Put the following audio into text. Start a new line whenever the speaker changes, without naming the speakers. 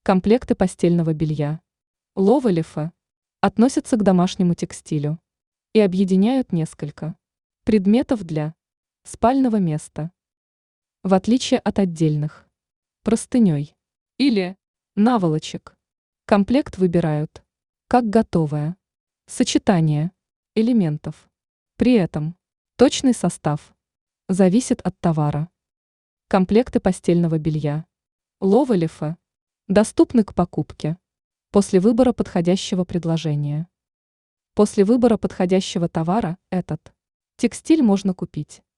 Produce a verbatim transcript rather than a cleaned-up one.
Комплекты постельного белья. Ловелифе относятся к домашнему текстилю и объединяют несколько предметов для спального места. В отличие от отдельных простыней или наволочек, комплект выбирают как готовое сочетание элементов. При этом точный состав зависит от товара. Комплекты постельного белья Ловелифе доступны к покупке после выбора подходящего предложения. После выбора подходящего товара этот текстиль можно купить